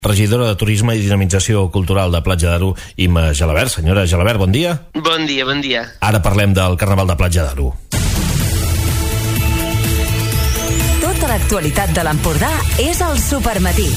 Regidora de Turisme i Dinamització Cultural de Platja d'Aro, Imma Gelabert. Senyora Gelabert, bon dia. Bon dia, bon dia. Ara parlem del Carnaval de Platja d'Aro. Tota l'actualitat de l'Empordà és al Supermatí.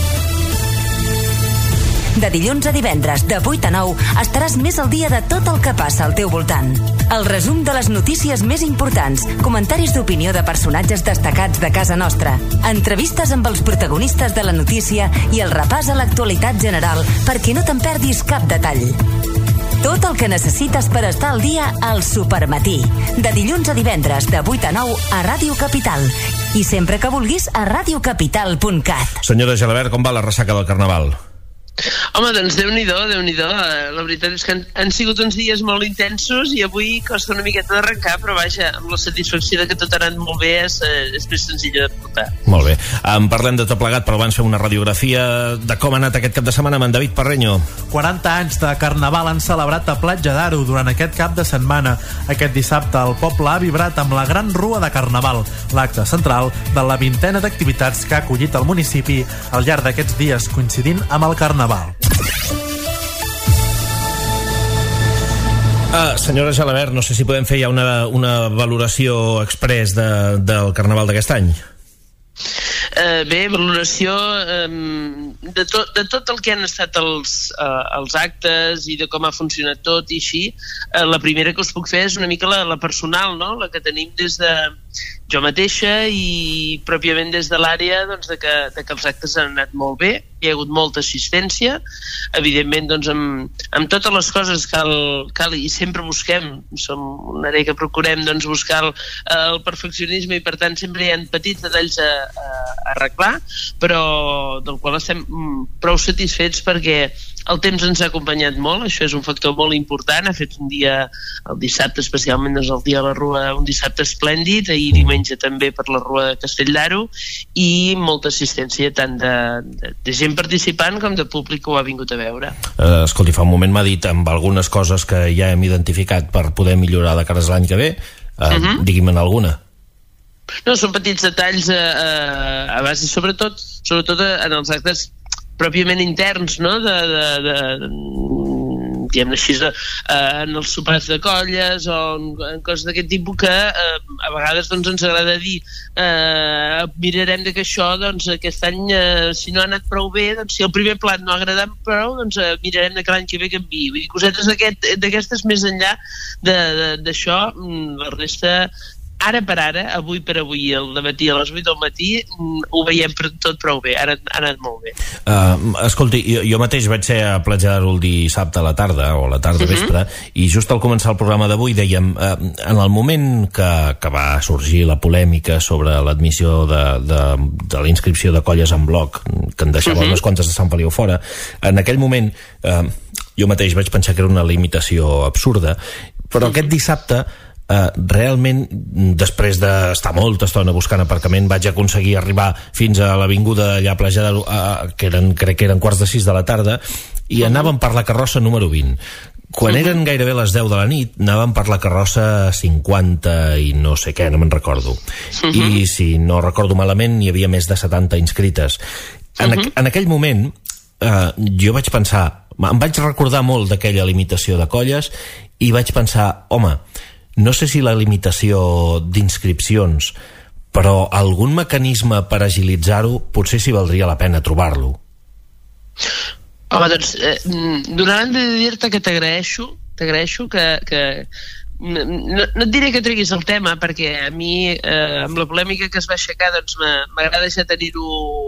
De dilluns a divendres, de 8 a 9, estaràs més al dia de tot el que passa al teu voltant. El resum de les notícies més importants, comentaris d'opinió de personatges destacats de casa nostra, entrevistes amb els protagonistes de la notícia i el repàs a l'actualitat general perquè no te'n perdis cap detall. Tot el que necessites per estar al dia al Supermatí. De dilluns a divendres, de 8 a 9, a Ràdio Capital. I sempre que vulguis, a radiocapital.cat. Senyora Gelabert, com va la ressaca del Carnaval? Home, doncs Déu-n'hi-do. La veritat és que han sigut uns dies molt intensos i avui costa una miqueta d'arrencar, però vaja, amb la satisfacció de que tot ha anat molt bé és més senzill de portar. Molt bé. Parlem de tot plegat, però abans fem una radiografia de com ha anat aquest cap de setmana amb en David Parreño. 40 anys de Carnaval han celebrat a Platja d'Aro durant aquest cap de setmana. Aquest dissabte el poble ha vibrat amb la Gran Rua de Carnaval, l'acte central de la vintena d'activitats que ha acollit el municipi al llarg d'aquests dies, coincidint amb el Carnaval. Senyora Gelabert, no sé si podem fer ja una valoració express del Carnaval d'aquest any. Bé, valoració de tot el que han estat els actes i de com ha funcionat tot i així. La primera que us puc fer és una mica la personal, no? La que tenim des de jo mateixa i pròpiament des de l'àrea, doncs, de que els actes han anat molt bé, hi ha hagut molta assistència, evidentment doncs, amb totes les coses cal i sempre busquem, som una àrea que procurem doncs, buscar el perfeccionisme i per tant sempre hi ha petits detalls a arreglar, però del qual estem prou satisfets perquè el temps ens ha acompanyat molt, això és un factor molt important. Ha fet un dia, el dissabte especialment, doncs el dia de la Rua, un dissabte esplèndid, ahir diumenge també per la Rua de Castell d'Aro, i molta assistència tant de gent participant com de públic que ho ha vingut a veure. Escolti, fa un moment m'ha dit amb algunes coses que ja hem identificat per poder millorar de cara a l'any que ve. Digui'm-en alguna. No, són petits detalls a base, sobretot en els actes pròpiament interns, no? Diguem-ne així, en els sopars de colles o en coses d'aquest tipus que a vegades doncs, ens agrada dir mirarem que això doncs, aquest any si no ha anat prou bé, doncs, si el primer plat no ha agradat prou, doncs mirarem que l'any que ve canviï. Vull dir, cosetes d'aquestes més enllà d'això, la resta ara per ara, avui per avui, al dematí a les 8 del matí, ho veiem tot prou bé, ha anat molt bé. Escolti, jo mateix vaig ser a Platja d'Aro el dissabte a la tarda, o a la tarda vespre, i just al començar el programa d'avui dèiem, en el moment que va sorgir la polèmica sobre l'admissió de la inscripció de colles en bloc, que en deixava unes quantes de Sant Feliu fora, en aquell moment jo mateix vaig pensar que era una limitació absurda, però aquest dissabte realment, després d'estar molta estona buscant aparcament, vaig aconseguir arribar fins a l'avinguda allà a Platja d'Aro, crec que eren 5:45 de la tarda, i anàvem per la carrossa número 20. Quan eren gairebé les 10 de la nit, anàvem per la carrossa 50 i no sé què, no me'n recordo. I si no recordo malament, hi havia més de 70 inscrites. En aquell moment, jo vaig pensar, em vaig recordar molt d'aquella limitació de colles i vaig pensar, home, no sé si la limitació d'inscripcions, però algun mecanisme per agilitzar-ho potser sí valdria la pena trobar-lo. Home, doncs, d'una banda de dir-te que t'agraeixo que no et diré que treguis el tema perquè a mi amb la polèmica que es va aixecar doncs m'agrada ja tenir-ho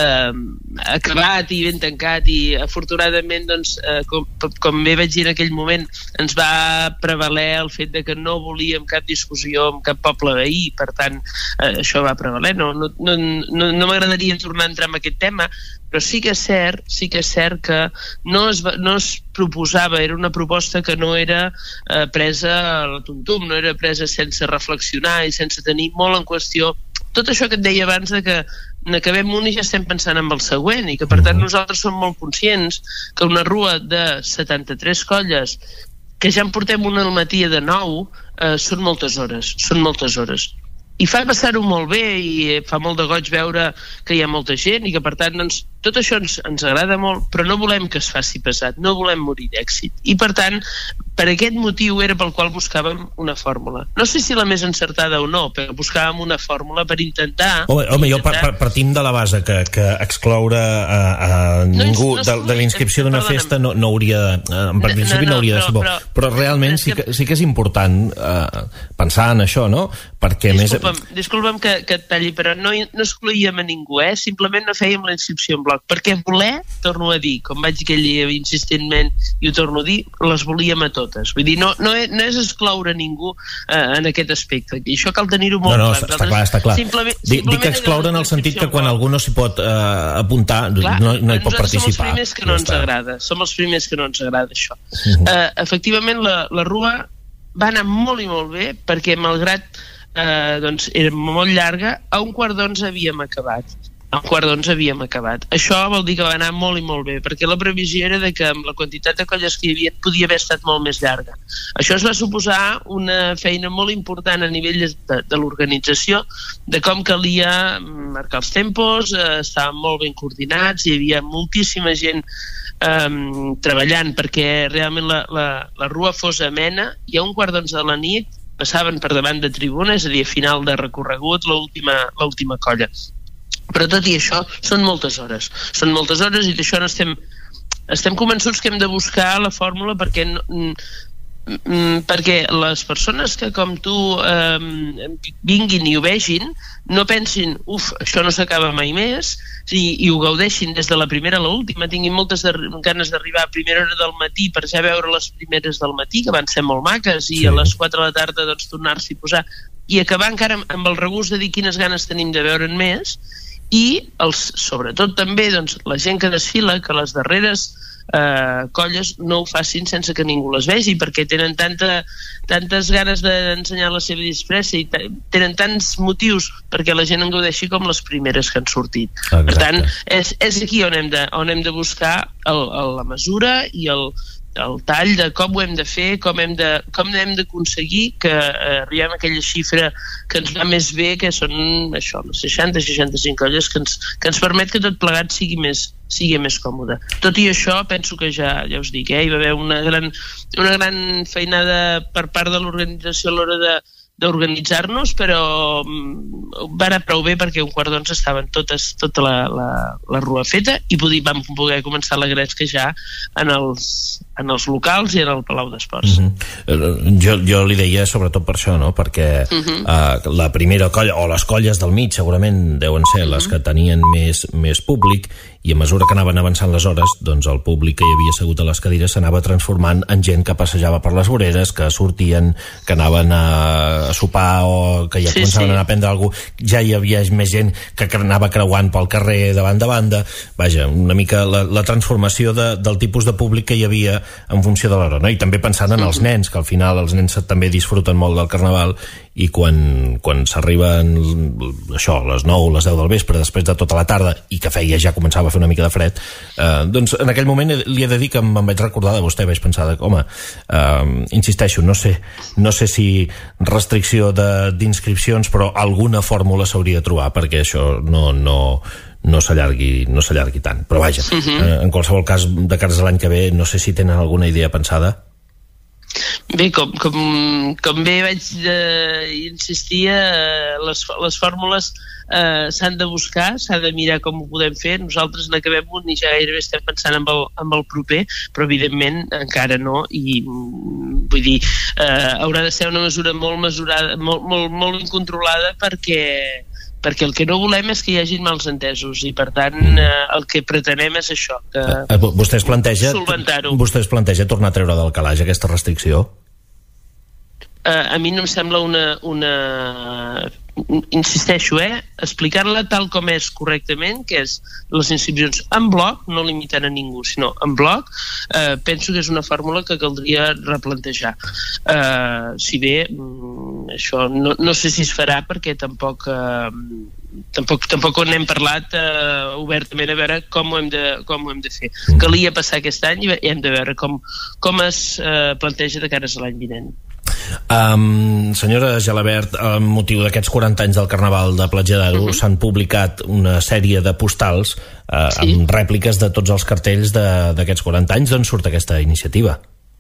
acabat i ben tancat i afortunadament doncs com bé vaig dir en aquell moment ens va prevaler el fet de que no volíem cap discussió amb cap poble veí, per tant això va prevaler, no m'agradaria tornar a entrar en aquest tema, però sí que és cert que no es proposava, era una proposta que no era presa a la tuntum, no era presa sense reflexionar i sense tenir molt en qüestió tot això que et deia abans de que n'acabem un i ja estem pensant en el següent i que per tant nosaltres som molt conscients que una rua de 73 colles que ja en portem una al matí de 9 són moltes hores i fa passar-ho molt bé i fa molt de goig veure que hi ha molta gent i que per tant doncs, tot això ens agrada molt, però no volem que es faci pesat, no volem morir d'èxit i per tant per aquest motiu era pel qual buscàvem una fórmula. No sé si la més encertada o no, però buscàvem una fórmula per intentar... Home, jo partim de la base que excloure a ningú de la inscripció d'una festa no hauria... En principi no hauria de ser bo. Però realment sí que és important pensar en això, no? Perquè Disculpa'm que et talli, però no excloïem a ningú, simplement no fèiem la inscripció en bloc, perquè voler, torno a dir, com vaig dir aquell dia insistentment i ho torno a dir, les volíem a totes. Vull dir, no és excloure ningú en aquest aspecte, i això cal tenir-ho molt clar. Està clar. Dic excloure en el sentit que quan algú no s'hi pot apuntar no hi pot participar. Som els primers que no ens agrada això. Efectivament, la rua va anar molt i molt bé, perquè malgrat doncs era molt llarga, a 11:45 havíem acabat. Això vol dir que va anar molt i molt bé, perquè la previsió era que amb la quantitat de colles que hi havia podia haver estat molt més llarga. Això es va suposar una feina molt important a nivell de l'organització, de com calia marcar els tempos, estàvem molt ben coordinats, hi havia moltíssima gent treballant perquè realment la rua fos amena, i a 11:45 de la nit passaven per davant de tribuna, és a dir, a final de recorregut, l'última colla. Però tot i això són moltes hores i d'això estem convençuts que hem de buscar la fórmula perquè les persones que com tu vinguin i ho vegin no pensin, això no s'acaba mai més, i ho gaudeixin des de la primera a l'última, tinguin moltes ganes d'arribar a primera hora del matí per ja veure les primeres del matí, que van ser molt maques, i a les 4 de la tarda doncs tornar-s'hi a posar i acabar encara amb el regust de dir quines ganes tenim de veure'n més, i sobretot també doncs, la gent que desfila, que les darreres colles no ho facin sense que ningú les vegi, perquè tenen tantes ganes d'ensenyar la seva disfressa i tenen tants motius perquè la gent en gaudeixi com les primeres que han sortit. Exacte. Per tant, és aquí on hem de buscar la mesura i el tall de com ho hem de fer, com hem d'aconseguir que arribem a aquella xifra que ens va més bé, que són això, les 60-65 colles, que ens permet que tot plegat sigui més còmode. Tot i això, penso que ja us dic, hi va haver una gran feinada per part de l'organització a l'hora d'organitzar-nos, però va anar prou bé perquè a 11:15 estaven tota la rua feta i vam poder començar la gresca ja en els locals i en el Palau d'Esports. Jo li deia sobretot per això, no? Perquè la primera colla, o les colles del mig segurament deuen ser les que tenien més públic, i a mesura que anaven avançant les hores, doncs el públic que hi havia assegut a les cadires s'anava transformant en gent que passejava per les voreres, que sortien, que anaven a sopar o que ja començaven a anar a prendre alguna cosa. Ja hi havia més gent que anava creuant pel carrer de banda a banda. Vaja, una mica la transformació del tipus de públic que hi havia en funció de l'hora, no? I també pensant en els nens, que al final els nens també disfruten molt del Carnaval, i quan s'arriben això, les 9, les 10 del vespre, després de tota la tarda, i que ja començava a fer una mica de fred, doncs en aquell moment li he de dir que em vaig recordar de vostè, vaig pensar home, insisteixo, no sé si restricció d'inscripcions, però alguna fórmula s'hauria de trobar perquè això no s'allargui tant, però vaja, en qualsevol cas, de cares a l'any que ve, no sé si tenen alguna idea pensada. Bé, com bé vaig insistir, les fórmules s'han de buscar, s'ha de mirar com ho podem fer. Nosaltres n'acabem un i ja gairebé estem pensant en el proper, però evidentment encara no, i vull dir, haurà de ser una mesura molt mesurada, molt ben controlada, perquè el que no volem és que hi hagin mals entesos, i per tant el que pretenem és això, que solventar-ho. Vostè es planteja tornar a treure del calaix aquesta restricció? A mi no em sembla insisteixo, explicar-la tal com és correctament, que és les inscripcions en bloc, no limitant a ningú, sinó en bloc. Penso que és una fórmula que caldria replantejar. Si bé, això no sé si es farà, perquè tampoc n'hem parlat obertament a veure com ho hem de fer. Calia passar aquest any i hem de veure com es planteja de cares a l'any vinent. Senyora Gelabert, amb motiu d'aquests 40 anys del Carnaval de Platja d'Aro s'han publicat una sèrie de postals amb rèpliques de tots els cartells d'aquests 40 anys. D'on surt aquesta iniciativa?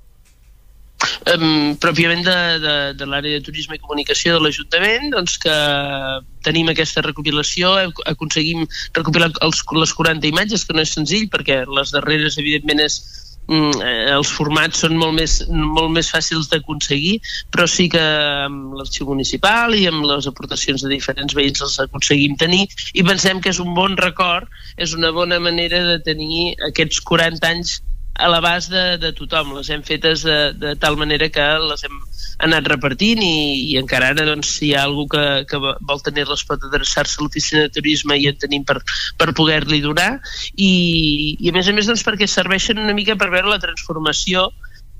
Pròpiament de l'àrea de turisme i comunicació de l'Ajuntament, doncs que tenim aquesta recopilació, aconseguim recopilar les 40 imatges, que no és senzill perquè les darreres evidentment els formats són molt més fàcils d'aconseguir, però sí que amb l'arxiu municipal i amb les aportacions de diferents veïns els aconseguim tenir, i pensem que és un bon record, és una bona manera de tenir aquests 40 anys a l'abast de tothom. Les hem fetes de tal manera que les hem anat repartint i encara ara, doncs, si hi ha algú que vol tenir-les pot adreçar-se a l'oficina de turisme i en tenim per poder-li donar, i a més, doncs, perquè serveixen una mica per veure la transformació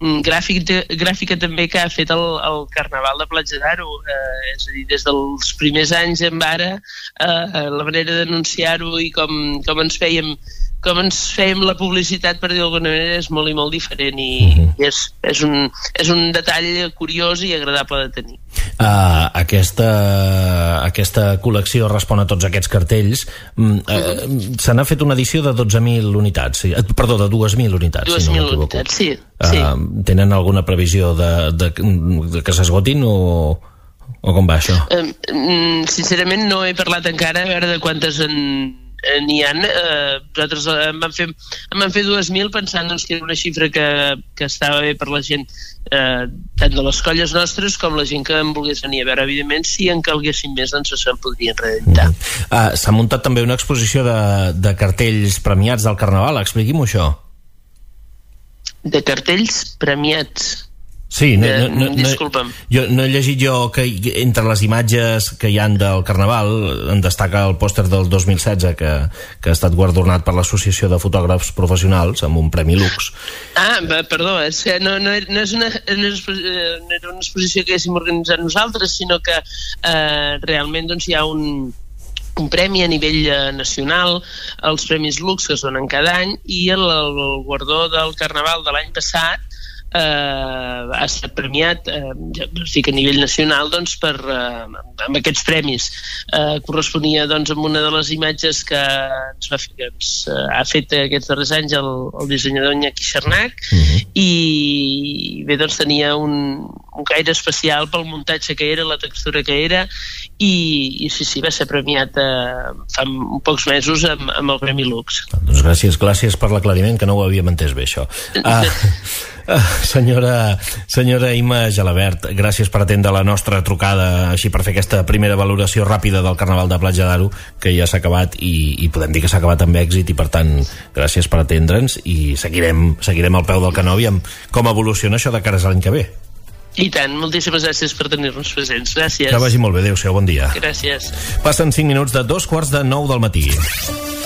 gràfica també que ha fet el Carnaval de Platja d'Aro, és a dir, des dels primers anys en ara, la manera d'anunciar-ho i com ens fèiem la publicitat, per dir d'alguna manera, és molt i molt diferent, i és un detall curiós i agradable de tenir. Aquesta col·lecció respon a tots aquests cartells. Se n'ha fet una edició de 12.000 unitats, perdó, de 2.000 unitats. 2.000 unitats, sí. Tenen alguna previsió de que s'esgotin o com va això? Sincerament no he parlat encara a veure de quantes n'hi ha. Nosaltres en vam fer 2.000 pensant, doncs, que era una xifra que estava bé per la gent, tant de les colles nostres com la gent que en volgués venir a veure. Evidentment, si en calguessin més, doncs se'n podrien reeditar. S'ha muntat també una exposició de cartells premiats del Carnaval. Expliqui'm això. De cartells premiats? Sí, disculpa'm. No he llegit jo que entre les imatges que hi han del Carnaval en destaca el pòster del 2016 que ha estat guardonat per l'Associació de Fotògrafs Professionals amb un Premi Lux. Perdó, és que no era una exposició que haguéssim organitzat nosaltres, sinó que realment, doncs, hi ha un premi a nivell nacional, els Premis Lux que es donen cada any, i el guardó del Carnaval de l'any passat ha estat premiat a nivell nacional, doncs, amb aquests premis. Corresponia, doncs, amb una de les imatges que ens ha fet aquests darrers anys el dissenyador Iñaki Xernac, i bé, doncs, tenia un caire especial pel muntatge que era, la textura que era, i sí, va ser premiat fa pocs mesos amb el Premi Lux. Doncs gràcies per l'aclariment, que no ho havíem entès bé, això. Senyora Imma Gelabert, gràcies per atendre la nostra trucada, així per fer aquesta primera valoració ràpida del Carnaval de Platja d'Aro, que ja s'ha acabat, i podem dir que s'ha acabat amb èxit, i per tant gràcies per atendre'ns, i seguirem al peu del canó i com evoluciona això de cara a l'any que ve. I tant, moltíssimes gràcies per tenir-nos presents. Gràcies. Que vagi molt bé, adéu-siau, bon dia. Gràcies. Passen 5 minuts de 2:45 del matí.